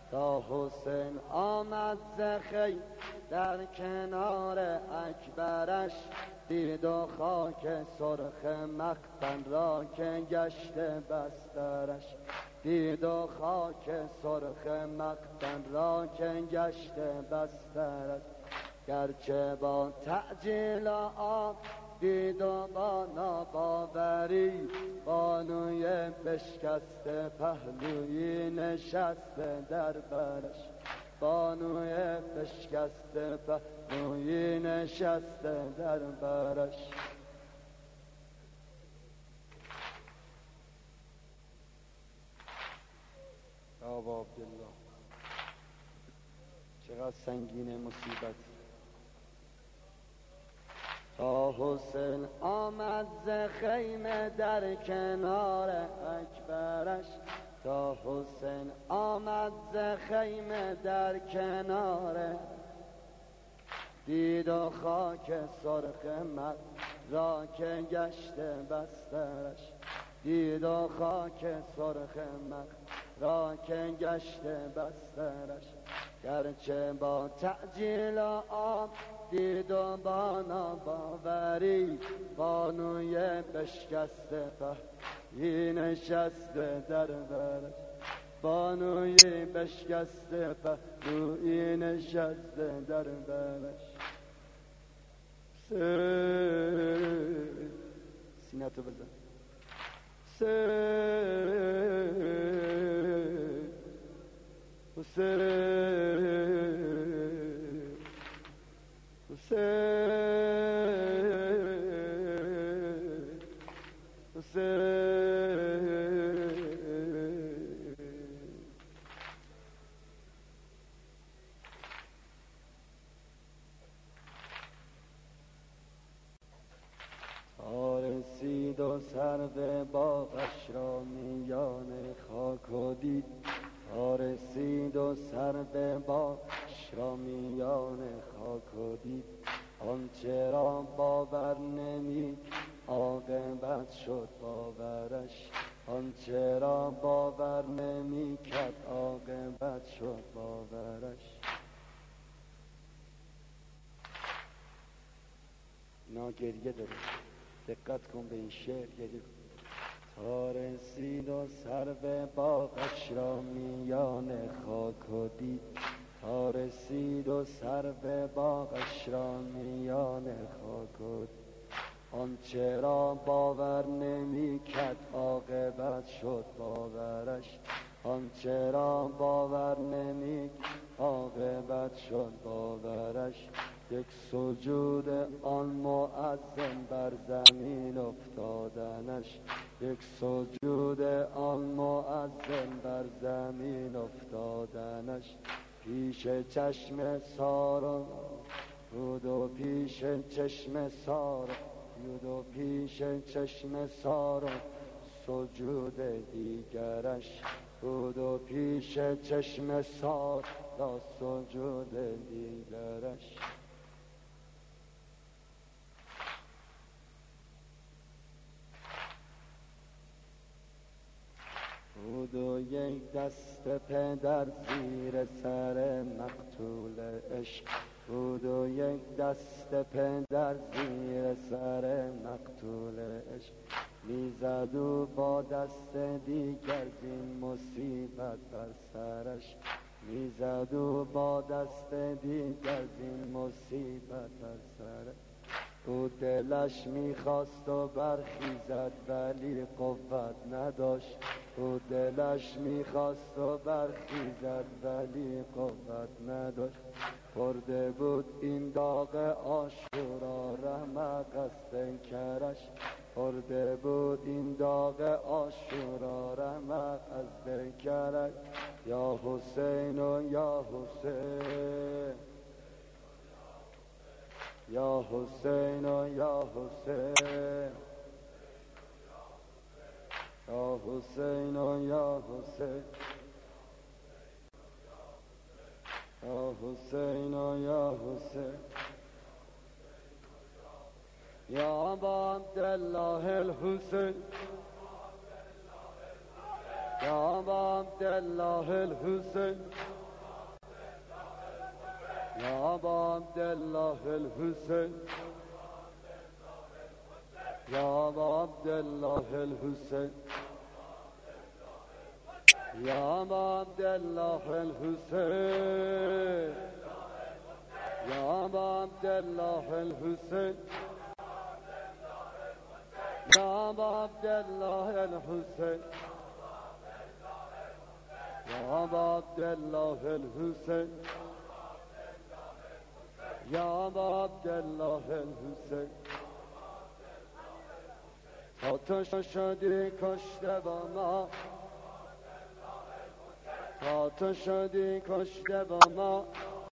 تا حسین آمد ز خیم در کنار اکبرش، دید و خاک سرخ مختن را که گشته بسترش. دید و خاک سرخ مختن را که گشته بسترش. گرچه با تعجیل آب دید و با ناباوری، بانوی بشکسته پهلویی نشسته در برش. بانوی بشکسته پهلویی نشسته در برش. آبا عبدالله چقدر سنگین مصیبت. تا حسین آمد ز خیمه در کنار اکبرش. تا حسین آمد ز خیمه در کنار، دید و خاک سرخ مد را که گشته بسترش. دید و خاک سرخ مد را که گشته بسترش. گرچه با تعجیل آب دید و با ناباوری، بانوی بشکسته پهلویی نشسته در برش. بانوی بشکسته پهلویی نشسته در برش. سینتو بزن. تا رسید و سرو باغش را میان خاک و دید. تا رسید و سرو باغش را میان خاک و دید. آنچه را باور نمی عاقبت شد باورش. آنچه را باور نمی کرد عاقبت شد باورش. اینا گریه داره، دقت کن به این شعر، گریه کن. تا رسید و سرو باغش را میان خاک و دید. تا رسید و سرو باغش را میان خاک و دید. آنچه را باور نمی کرد عاقبت شد باورش. آنچه را باور نمی عاقبت شد باورش. یک سجود آن مؤذن بر زمین افتادنش. یک سجود آن مؤذن بر زمین افتادنش. پیش چشم سارا بود و پیش چشم سارا بود و پیش چشم سارا سجود دیگرش بود و پیش چشم سارا سجود دیگرش. بود و یک دست پدر زیر سر مقتول عشق. بود و یک دست پدر زیر سر مقتول عشق. میزد و با دست دیگر زین مصیبت بر سرش. میزد و با دست دیگر زین مصیبت بر سرش. او دلش میخواست و برخیزد ولی قوت نداشت. او دلش میخواست و برخیزد ولی قوت نداشت. خورده بود این داغ عاشورا رمق از پیکرش. خورده بود این داغ عاشورا رمق از پیکرش. یا حسین و یا حسین، یا حسین و یا حسین، یا حسین و یا حسین، یا حسین و یا حسین. یا ابا عبدالله الحسین، یا ابا عبدالله الحسین، يا أبا عبد الله الحسين يا أبا عبد الله الحسين يا أبا عبد الله الحسين يا أبا عبد الله الحسين يا أبا عبد الله الحسين يا أبا عبد الله الحسين يا أبا عبد الله الحسين تا شدی کشته با ما تا شدی کشته با ما